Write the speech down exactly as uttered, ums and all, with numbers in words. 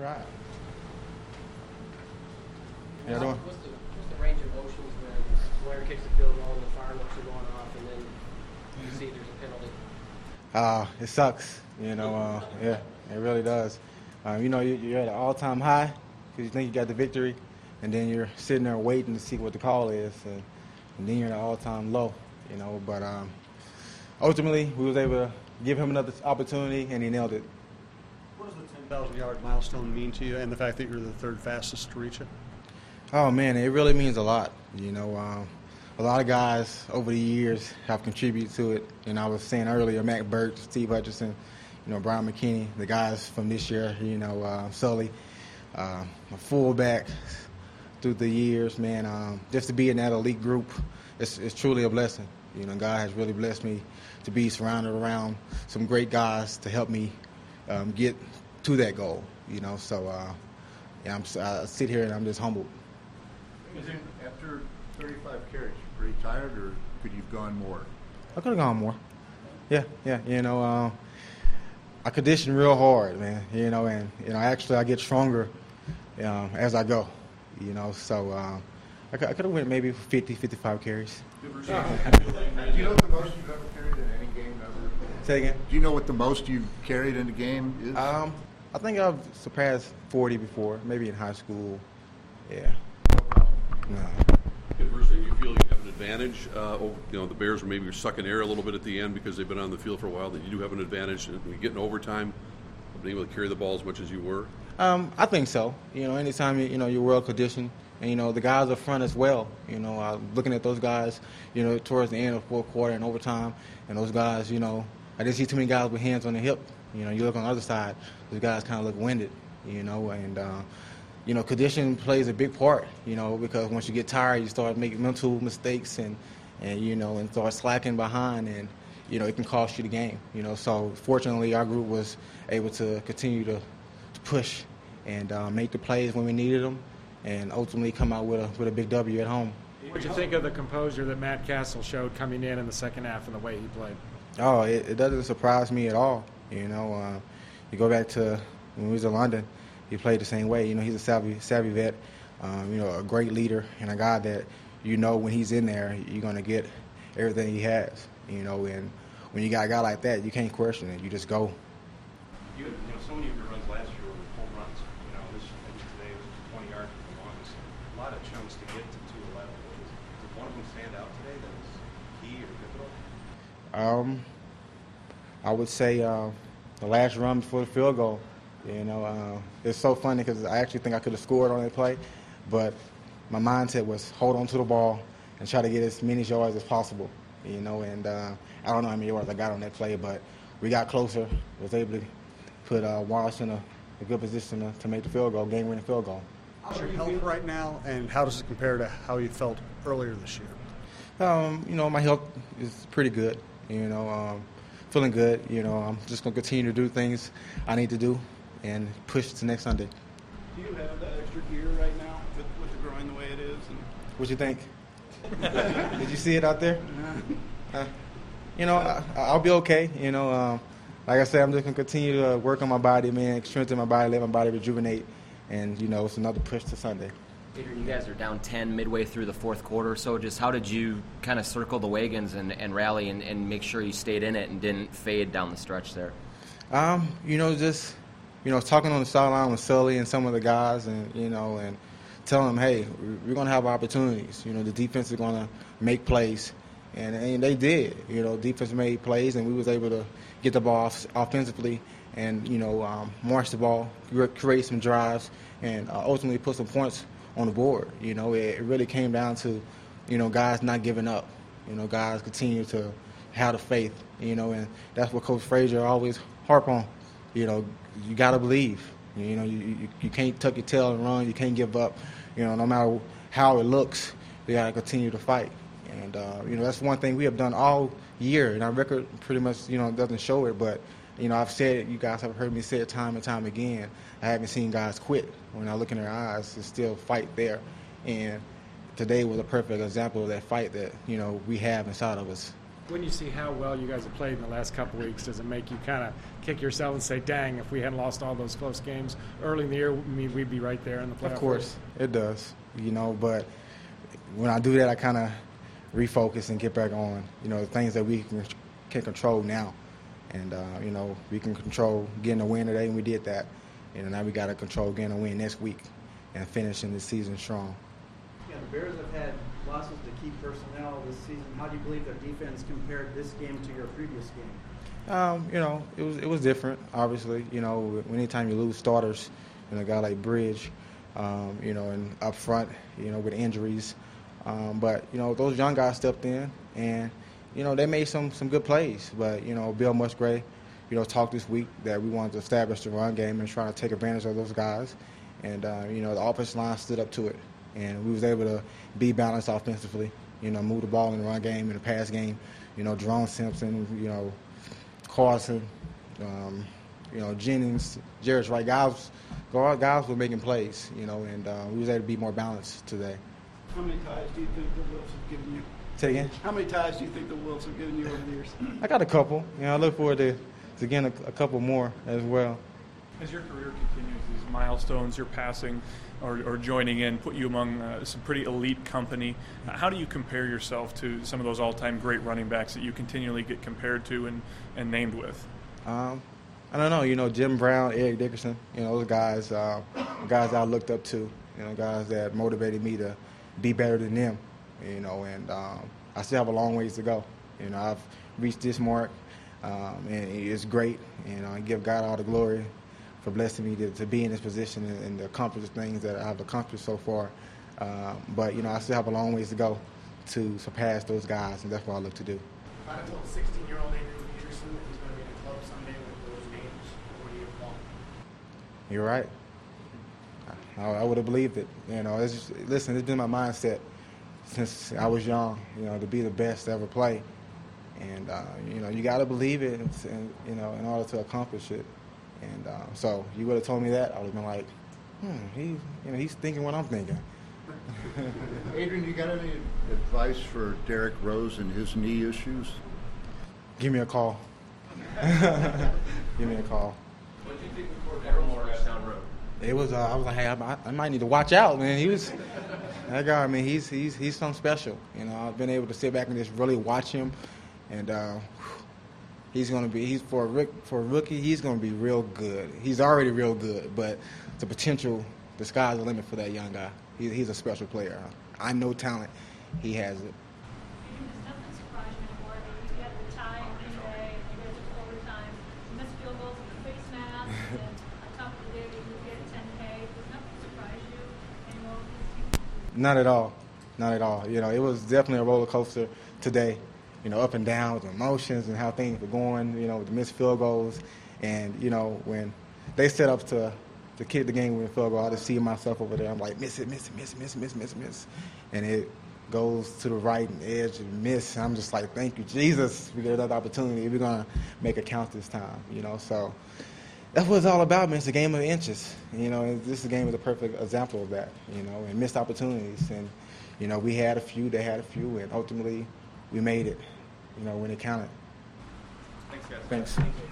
right. How, what's, the, what's the range of emotions when the player kicks the field goal and the fireworks are going off and then you see there's a penalty? Uh, it sucks, you know. Uh, yeah, it really does. Uh, you know, you, you're at an all-time high because you think you got the victory, and then you're sitting there waiting to see what the call is, and, and then you're at an all-time low, you know. But um, ultimately, we was able to give him another opportunity, and he nailed it. What does the ten thousand yard milestone mean to you, and the fact that you're the third fastest to reach it? Oh, man, it really means a lot. You know, um, a lot of guys over the years have contributed to it. And I was saying earlier, Matt Burke, Steve Hutchinson, you know, Brian McKinney, the guys from this year, you know, uh, Sully, uh, a fullback through the years, man. Um, just to be in that elite group, it's, it's truly a blessing. You know, God has really blessed me to be surrounded around some great guys to help me um, get to that goal, you know. So, uh, yeah, I'm, I sit here and I'm just humbled. After thirty-five carries, pretty tired, or could you have gone more? I could have gone more. Yeah, yeah. You know, um, I condition real hard, man. You know, and you know, actually, I get stronger um, as I go. You know, so um, I could, I could have went maybe fifty, fifty-five carries. Do you know what the most you've ever carried in any game ever? Say again. Do you know what the most you've carried in a game is? Um, I think I've surpassed forty before, maybe in high school. Yeah. No. Conversely, do you feel you have an advantage? Uh, over, you know, the Bears were maybe sucking air a little bit at the end because they've been on the field for a while. That you do have an advantage when you get in overtime, being able to carry the ball as much as you were. Um, I think so. You know, anytime you, you know you're well conditioned, and you know the guys up front as well. You know, uh, looking at those guys, you know, towards the end of the fourth quarter and overtime, and those guys, you know, I didn't see too many guys with hands on the hip. You know, you look on the other side, those guys kind of look winded. You know, and. Uh, You know, condition plays a big part, you know, because once you get tired, you start making mental mistakes and, and, you know, and start slacking behind and, you know, it can cost you the game, you know. So, fortunately, our group was able to continue to, to push and uh, make the plays when we needed them and ultimately come out with a, with a big W at home. What did you think of the composure that Matt Castle showed coming in in the second half and the way he played? Oh, it, it doesn't surprise me at all, you know. Uh, you go back to when we was in London. He played the same way. You know, he's a savvy, savvy vet, um, you know, a great leader and a guy that, you know, when he's in there, you're going to get everything he has, you know, and when you got a guy like that, you can't question it. You just go. You, you know, so many of your runs last year were home runs. You know, this I think today was twenty yards for the longest. A lot of chunks to get to two eleven. Did one of them stand out today that was key or pivotal? Um, I would say uh, the last run before the field goal. You know, uh, it's so funny because I actually think I could have scored on that play, but my mindset was hold on to the ball and try to get as many yards as possible. You know, and uh, I don't know how many yards I got on that play, but we got closer. Was able to put uh, Wallace in a, a good position to, to make the field goal, game-winning field goal. How's your health right now, and how does it compare to how you felt earlier this year? Um, you know, my health is pretty good. You know, um, feeling good. You know, I'm just going to continue to do things I need to do and push to next Sunday. Do you have that extra gear right now with, with the groin the way it is? And what you think? Did you see it out there? Uh, you know, I, I'll be okay. You know, um, like I said, I'm just going to continue to work on my body, man, strengthen my body, let my body rejuvenate, and, you know, it's another push to Sunday. Adrian, you guys are down ten midway through the fourth quarter, so just how did you kind of circle the wagons and, and rally and, and make sure you stayed in it and didn't fade down the stretch there? Um, you know, just... You know, talking on the sideline with Sully and some of the guys and, you know, and telling them, hey, we're going to have opportunities. You know, the defense is going to make plays. And, and they did. You know, defense made plays, and we was able to get the ball off offensively and, you know, um, march the ball, create some drives, and uh, ultimately put some points on the board. You know, it, it really came down to, you know, guys not giving up. You know, guys continue to have the faith, you know, and that's what Coach Frazier always harp on. You know, you got to believe. You know, you, you you can't tuck your tail and run. You can't give up. You know, no matter how it looks, you got to continue to fight. And, uh, you know, that's one thing we have done all year. And our record pretty much, you know, doesn't show it. But, you know, I've said it. You guys have heard me say it time and time again. I haven't seen guys quit. When I look in their eyes, there's still fight there. And today was a perfect example of that fight that, you know, we have inside of us. When you see how well you guys have played in the last couple of weeks, does it make you kind of kick yourself and say, dang, if we hadn't lost all those close games early in the year, I mean, we'd be right there in the playoff? Of course, it does, you know, but when I do that, I kind of refocus and get back on, you know, the things that we can, can control now. And, uh, you know, we can control getting a win today, and we did that. You know, now we got to control getting a win next week and finishing the season strong. Yeah, the Bears have had losses to key personnel this season. How do you believe their defense compared this game to your previous game? Um, you know, it was it was different, obviously. You know, anytime you lose starters, you know, a guy like Bridge, um, you know, and up front, you know, with injuries. Um, but, you know, those young guys stepped in, and, you know, they made some, some good plays. But, you know, Bill Musgrave, you know, talked this week that we wanted to establish the run game and try to take advantage of those guys. And, uh, you know, the offensive line stood up to it. And we was able to be balanced offensively, you know, move the ball in the run game, in the pass game. You know, Jerome Simpson, you know, Carson, um, you know, Jennings, Jarrett's right. Guys, guys were making plays, you know, and uh, we was able to be more balanced today. How many ties do you think the Wills have given you? Say again? How many ties do you think the Wills have given you over the years? I got a couple. You know, I look forward to, to getting a, a couple more as well. As your career continues, these milestones you're passing or, or joining in put you among uh, some pretty elite company. Uh, how do you compare yourself to some of those all-time great running backs that you continually get compared to and, and named with? Um, I don't know. You know, Jim Brown, Eric Dickerson, you know, those guys, uh, guys I looked up to, you know, guys that motivated me to be better than them, you know, and um, I still have a long ways to go. You know, I've reached this mark, um, and it's great. You know, I give God all the glory for blessing me to, to be in this position and, and to accomplish the things that I've accomplished so far. Uh, but, you know, I still have a long ways to go to surpass those guys, and that's what I look to do. I told sixteen-year-old Adrian Peterson that he's going to be in a club someday with those games before you long. You're right. I, I would have believed it. You know, it's just, listen, it's been my mindset since I was young, you know, to be the best to ever play. And, uh, you know, you got to believe it, and, and, you know, in order to accomplish it. And uh, so you would have told me that, I would have been like, hmm, he, you know, he's thinking what I'm thinking. Adrian, you got any advice for Derrick Rose and his knee issues? Give me a call. Give me a call. What do you think of Cordero Morris down road? It was. Uh, I was like, hey, I, I might need to watch out, man. He was that guy. I mean, he's he's he's something special. You know, I've been able to sit back and just really watch him, and uh, he's going to be. He's for a rook- for a rookie. He's going to be real good. He's already real good, but the potential, the sky's the limit for that young guy. He, he's a special player. I know talent. He has it. Does nothing surprise you anymore? I mean, you get the tie in Green Bay, and you get to overtime, you miss field goals with the face mask, and on top of the day you get ten K. Does nothing surprise you anymore with this team? Not at all. Not at all. You know, it was definitely a roller coaster today. You know, up and down with emotions and how things were going. You know, with the missed field goals, and you know when they set up to. to kick the game with a field goal, I just see myself over there. I'm like, miss it, miss it, miss it, miss it, miss it, miss it, miss it. And it goes to the right and edge and miss. I'm just like, thank you, Jesus. We get another opportunity. We're going to make it count this time, you know. So that's what it's all about, man. It's a game of inches. You know, this game is a perfect example of that, you know, and missed opportunities. And, you know, we had a few, they had a few, and ultimately we made it, you know, when it counted. Thanks, guys. Thanks.